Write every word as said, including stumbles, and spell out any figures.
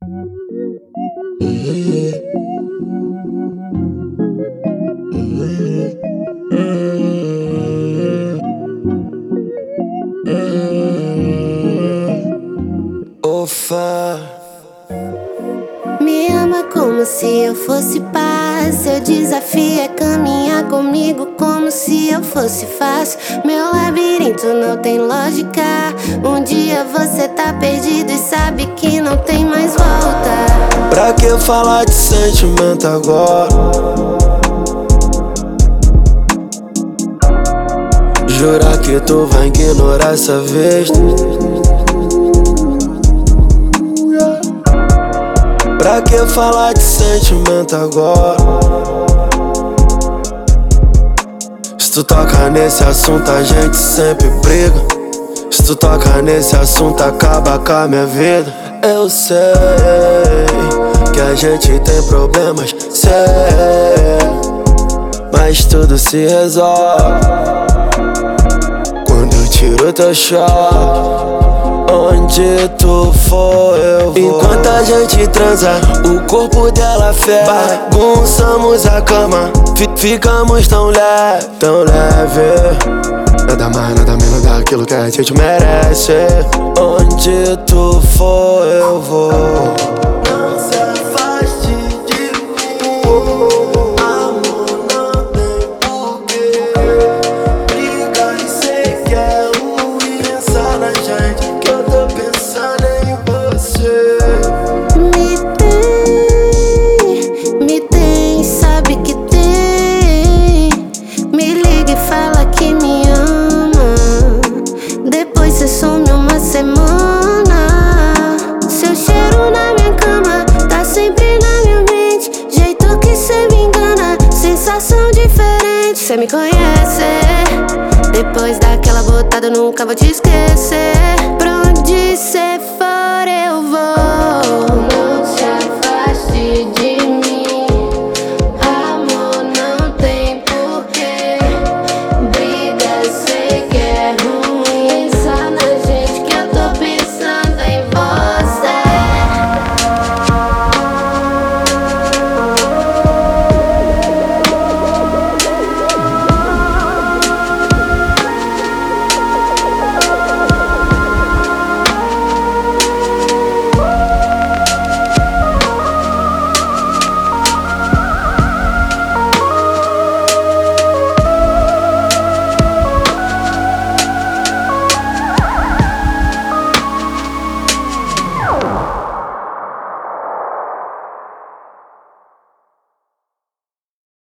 Ofa. Me ama como se eu fosse paz. Seu desafio é caminhar comigo como se eu fosse fácil. Meu labirinto não tem lógica. Um dia você tá perdido e sabe que não tem mais volta. Pra que falar de sentimento agora? Jurar que tu vai ignorar essa vez. Pra que falar de sentimento agora? Se tu toca nesse assunto a gente sempre briga. Se tu toca nesse assunto acaba com a minha vida. Eu sei que a gente tem problemas, sei, mas tudo se resolve quando eu tiro teu choque. Onde tu for eu vou. Enquanto a gente transa, o corpo dela fere. Bagunçamos a cama, fi ficamos tão leve, tão leve. Nada mais, nada menos daquilo que a gente merece. Onde tu for eu vou. Não se afaste de mim, amor, não tem porquê. Briga e cê quer ruim, pensar na gente, que eu tô pensando em você. Me tem, me tem, sabe que tem. Me liga e fala que me ama. Depois cê some uma semana. Seu cheiro na minha cama tá sempre na minha mente. Jeito que cê me engana, sensação diferente. Cê me conhece. Depois daquela botada eu nunca vou te esquecer.